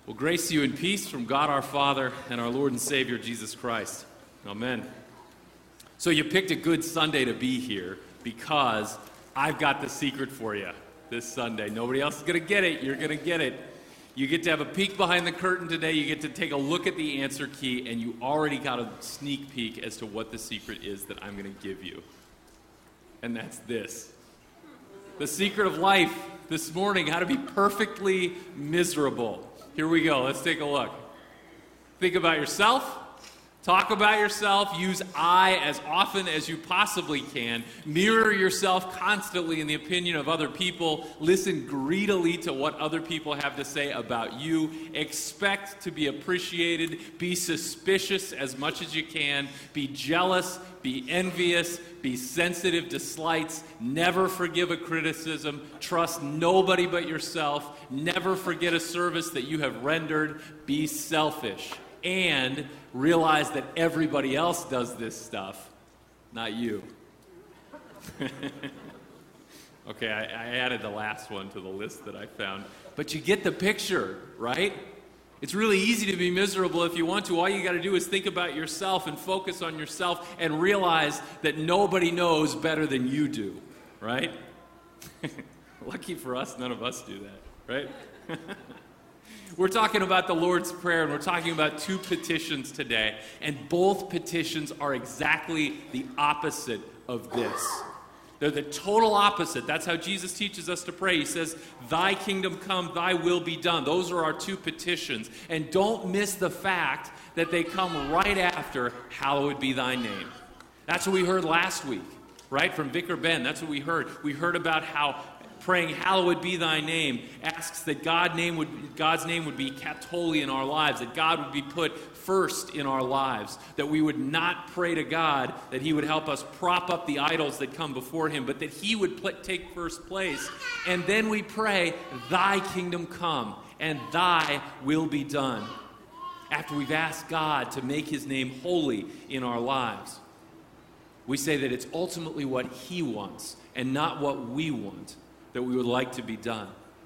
Well, grace to you and peace from God our Father and our Lord and Savior Jesus Christ. Amen. So you picked a good Sunday to be here because I've got the secret for you this Sunday. Nobody else is going to get it. You're going to get it. You get to have a peek behind the curtain today. You get to take a look at the answer key, and you already got a sneak peek as to what the secret is that I'm going to give you. And that's this. The secret of life this morning, how to be perfectly miserable. Here we go. Let's take a look. Think about yourself. Talk about yourself. Use I as often as you possibly can. Mirror yourself constantly in the opinion of other people. Listen greedily to what other people have to say about you. Expect to be appreciated. Be suspicious as much as you can. Be jealous. Be envious. Be sensitive to slights. Never forgive a criticism. Trust nobody but yourself. Never forget a service that you have rendered. Be selfish. And realize that everybody else does this stuff, not you. Okay, I added the last one to the list that I found. But you get the picture, right? It's really easy to be miserable if you want to. All you got to do is think about yourself and focus on yourself and realize that nobody knows better than you do, right? Lucky for us, none of us do that, right? We're talking about the Lord's Prayer, and we're talking about two petitions today, and both petitions are exactly the opposite of this. They're the total opposite. That's how Jesus teaches us to pray. He says, "Thy kingdom come, thy will be done." Those are our two petitions. And don't miss the fact that they come right after, "Hallowed be thy name." That's what we heard last week, right? From Vicar Ben. That's what we heard. We heard about how praying, "Hallowed be thy name," asks that God's name would be kept holy in our lives, that God would be put first in our lives, that we would not pray to God that he would help us prop up the idols that come before him, but that he would take first place. And then we pray, "Thy kingdom come, and thy will be done," after we've asked God to make his name holy in our lives. We say that it's ultimately what he wants and not what we want that we would like to be done.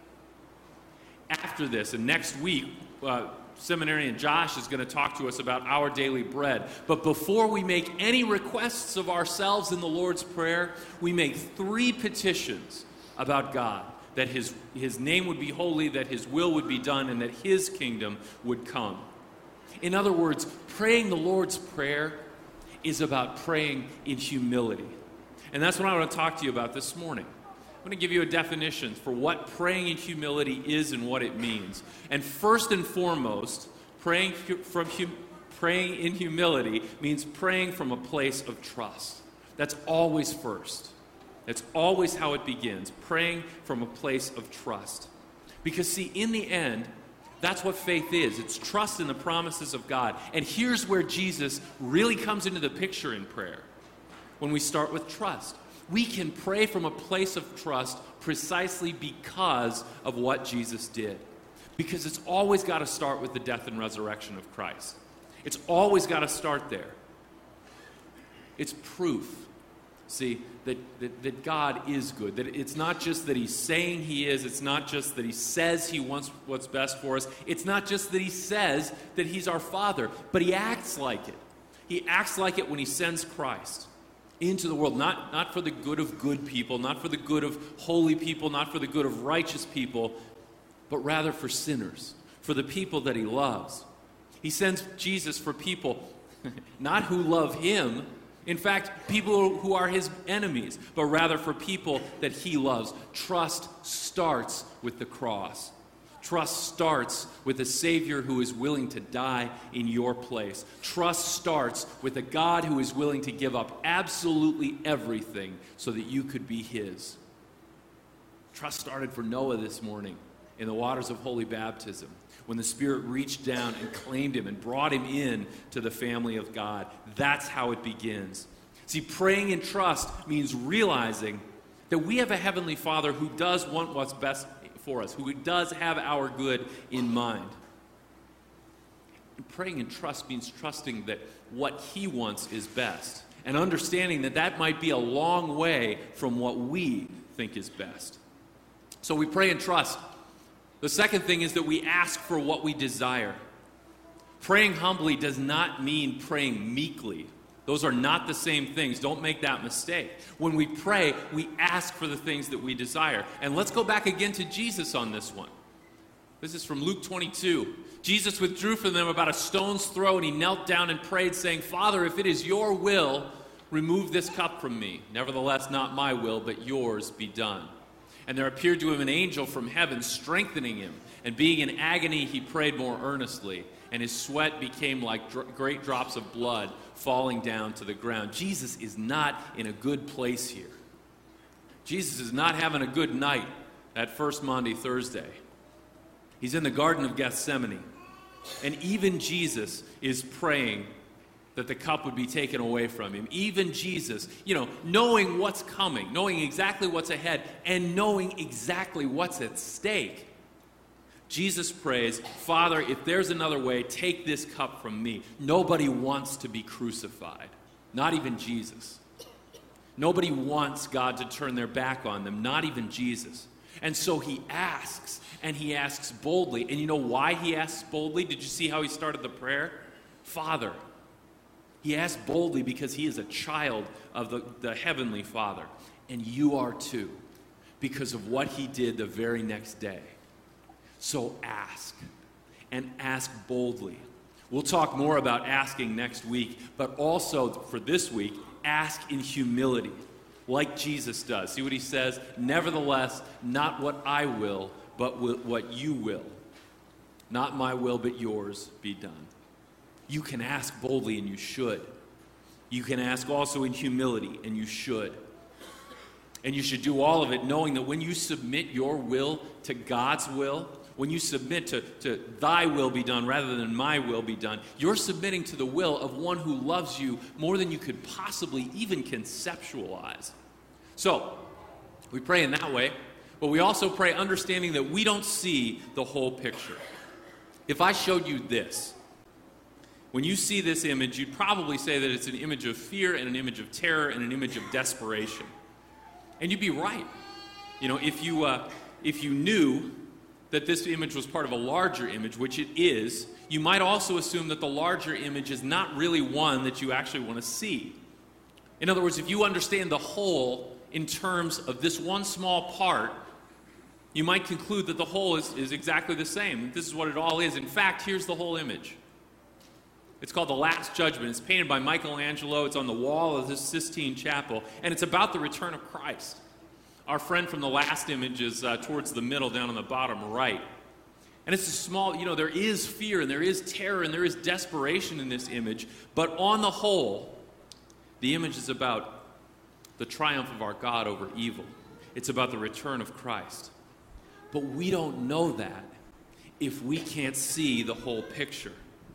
After this, and next week, Seminarian Josh is going to talk to us about our daily bread. But before we make any requests of ourselves in the Lord's Prayer, we make three petitions about God, that his name would be holy, that his will would be done, and that his kingdom would come. In other words, praying the Lord's Prayer is about praying in humility. And that's what I want to talk to you about this morning. I'm going to give you a definition for what praying in humility is and what it means. And first and foremost, praying in humility means praying from a place of trust. That's always first. That's always how it begins, praying from a place of trust. Because see, in the end, that's what faith is. It's trust in the promises of God. And here's where Jesus really comes into the picture in prayer. When we start with trust. We can pray from a place of trust precisely because of what Jesus did. Because it's always got to start with the death and resurrection of Christ. It's always got to start there. It's proof, see, that God is good. That it's not just that he's saying he is. It's not just that he says he wants what's best for us. It's not just that he says that he's our Father, but he acts like it. He acts like it when he sends Christ into the world, not for the good of good people, not for the good of holy people, not for the good of righteous people, but rather for sinners, for the people that he loves. He sends Jesus for people not who love him, in fact, people who are his enemies, but rather for people that he loves. Trust starts with the cross. Trust starts with a Savior who is willing to die in your place. Trust starts with a God who is willing to give up absolutely everything so that you could be his. Trust started for Noah this morning in the waters of holy baptism, when the Spirit reached down and claimed him and brought him in to the family of God. That's how it begins. See, praying in trust means realizing that we have a Heavenly Father who does want what's best for us, who does have our good in mind. And praying in trust means trusting that what he wants is best, and understanding that that might be a long way from what we think is best. So we pray in trust The second thing is that we ask for what we desire. Praying humbly does not mean praying meekly. Those are not the same things. Don't make that mistake. When we pray, we ask for the things that we desire. And let's go back again to Jesus on this one. This is from Luke 22. Jesus withdrew from them about a stone's throw, and he knelt down and prayed, saying, Father, if it is your will, remove this cup from me. Nevertheless, not my will, but yours be done. And there appeared to him an angel from heaven, strengthening him. And being in agony, he prayed more earnestly. And his sweat became like great drops of blood falling down to the ground. Jesus is not in a good place here. Jesus is not having a good night that first Maundy Thursday. He's in the Garden of Gethsemane. And even Jesus is praying that the cup would be taken away from him. Even Jesus, knowing what's coming, knowing exactly what's ahead, and knowing exactly what's at stake. Jesus prays, Father, if there's another way, take this cup from me. Nobody wants to be crucified, not even Jesus. Nobody wants God to turn their back on them, not even Jesus. And so he asks, and he asks boldly. And you know why he asks boldly? Did you see how he started the prayer? Father. He asks boldly because he is a child of the Heavenly Father. And you are too, because of what he did the very next day. So ask, and ask boldly. We'll talk more about asking next week, but also for this week, ask in humility, like Jesus does. See what he says? Nevertheless, not what I will, but what you will. Not my will, but yours be done. You can ask boldly, and you should. You can ask also in humility, and you should. And you should do all of it knowing that when you submit your will to God's will, when you submit to thy will be done rather than my will be done, you're submitting to the will of one who loves you more than you could possibly even conceptualize. So, we pray in that way, but we also pray understanding that we don't see the whole picture. If I showed you this, when you see this image, you'd probably say that it's an image of fear and an image of terror and an image of desperation. And you'd be right. If you knew that this image was part of a larger image, which it is, you might also assume that the larger image is not really one that you actually want to see. In other words, if you understand the whole in terms of this one small part, you might conclude that the whole is exactly the same. This is what it all is. In fact, here's the whole image. It's called The Last Judgment. It's painted by Michelangelo. It's on the wall of this Sistine Chapel, and it's about the return of Christ. Our friend from the last image is towards the middle, down on the bottom right. And it's a small, there is fear and there is terror and there is desperation in this image. But on the whole, the image is about the triumph of our God over evil. It's about the return of Christ. But we don't know that if we can't see the whole picture.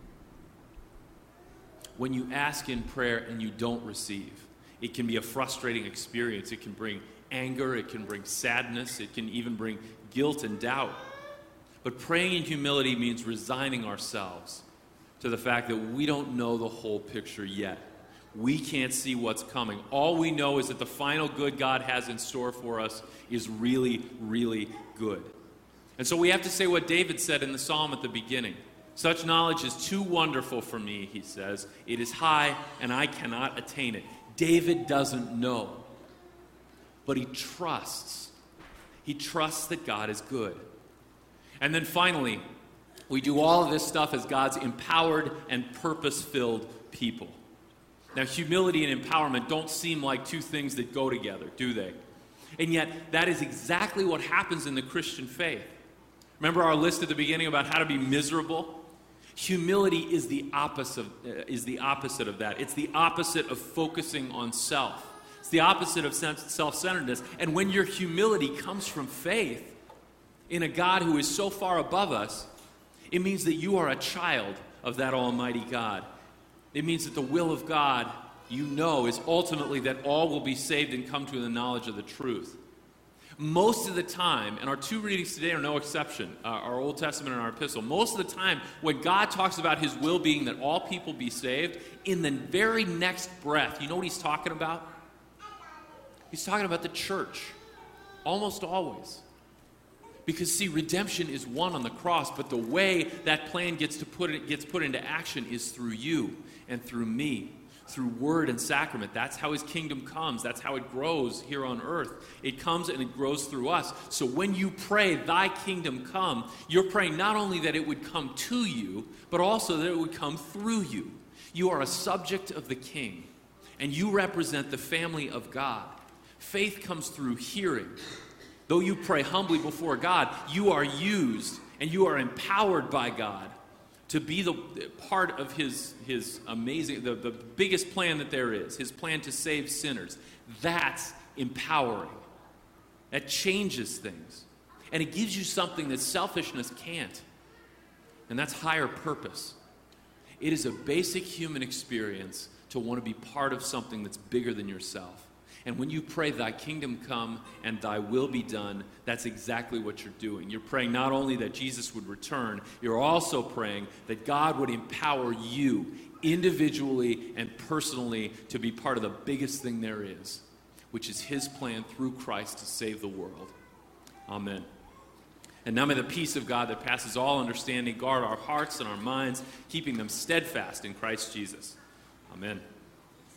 When you ask in prayer and you don't receive, it can be a frustrating experience. It can bring anger, it can bring sadness, it can even bring guilt and doubt. But praying in humility means resigning ourselves to the fact that we don't know the whole picture yet. We can't see what's coming. All we know is that the final good God has in store for us is really, really good. And so we have to say what David said in the psalm at the beginning. Such knowledge is too wonderful for me, he says. It is high, and I cannot attain it. David doesn't know. But he trusts. He trusts that God is good. And then finally, we do all of this stuff as God's empowered and purpose-filled people. Now, humility and empowerment don't seem like two things that go together, do they? And yet, that is exactly what happens in the Christian faith. Remember our list at the beginning about how to be miserable? Humility is the opposite of that. It's the opposite of focusing on self. It's the opposite of self-centeredness. And when your humility comes from faith in a God who is so far above us, it means that you are a child of that Almighty God. It means that the will of God, is ultimately that all will be saved and come to the knowledge of the truth. Most of the time, and our two readings today are no exception, our Old Testament and our epistle, most of the time when God talks about his will being that all people be saved, in the very next breath, you know what he's talking about? He's talking about the church, almost always. Because, see, redemption is won on the cross, but the way that plan gets put into action is through you and through me, through word and sacrament. That's how his kingdom comes. That's how it grows here on earth. It comes and it grows through us. So when you pray, thy kingdom come, you're praying not only that it would come to you, but also that it would come through you. You are a subject of the king, and you represent the family of God. Faith comes through hearing. Though you pray humbly before God, you are used and you are empowered by God to be the part of his amazing, the biggest plan that there is, his plan to save sinners. That's empowering. That changes things. And it gives you something that selfishness can't. And that's higher purpose. It is a basic human experience to want to be part of something that's bigger than yourself. And when you pray, thy kingdom come and thy will be done, that's exactly what you're doing. You're praying not only that Jesus would return, you're also praying that God would empower you individually and personally to be part of the biggest thing there is, which is his plan through Christ to save the world. Amen. And now may the peace of God that passes all understanding guard our hearts and our minds, keeping them steadfast in Christ Jesus. Amen.